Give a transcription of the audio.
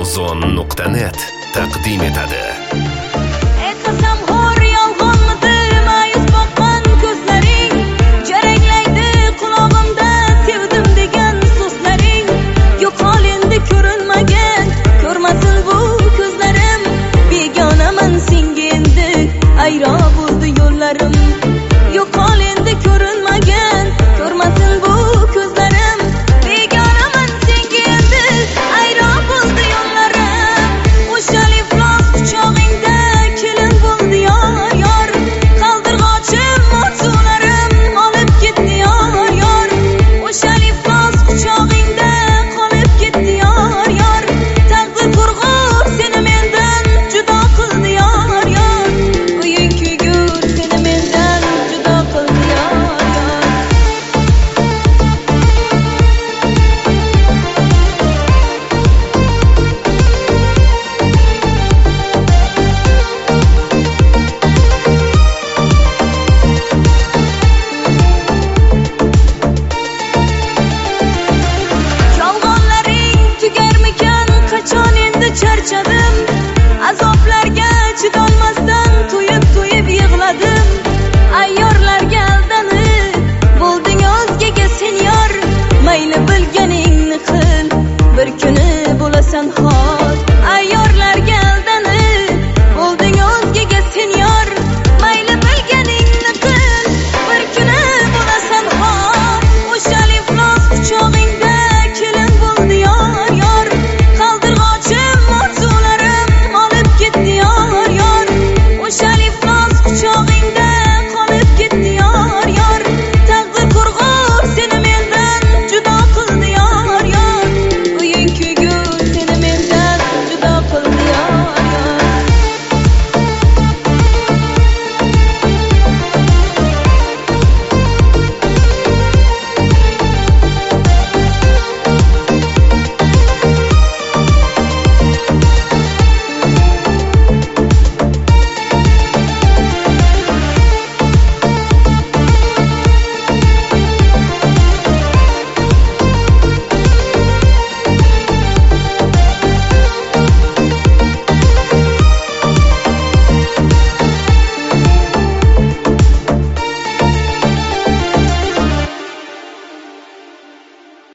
Ozon.net taqdim etadi. Qasamxo'r yolg'onmidi ma'yus boqqan ko'zlaring, jaranglaydi qulog'imda sevdim degan so'zlaring. Yo'qol endi ko'rinmagan, ko'rmasin bu ko'zlarim. Begonaman senga endi, ayro bo'ldi yo'llarim. Yo'qol endi ko'rinmagan, ko'rmasin bu ko'zlarim. Begonaman senga endi, ayro bo'ldi yo'llarim. O'shali iflos quchog'ingda kelin bo'ldi yor yor. Qaldirg'ochim orzularim olib ketdi yor yor. O'shali iflos quchog'ingda qolib ketdi yor yor. Taqdir qurg'ur seni mendan judo qildi yor yor. Uying kuygur seni mendan judo qildi yor yor. Yolg'onlaring tugarmikan, qachon endi charchadim. Azoblarga chidolmasdan to'yib yig'ladim. Ayyorlarga aldanib bo'lding o'zgaga sen yor. Mayli bilganingni qil, bir kuni bo'lasan xor.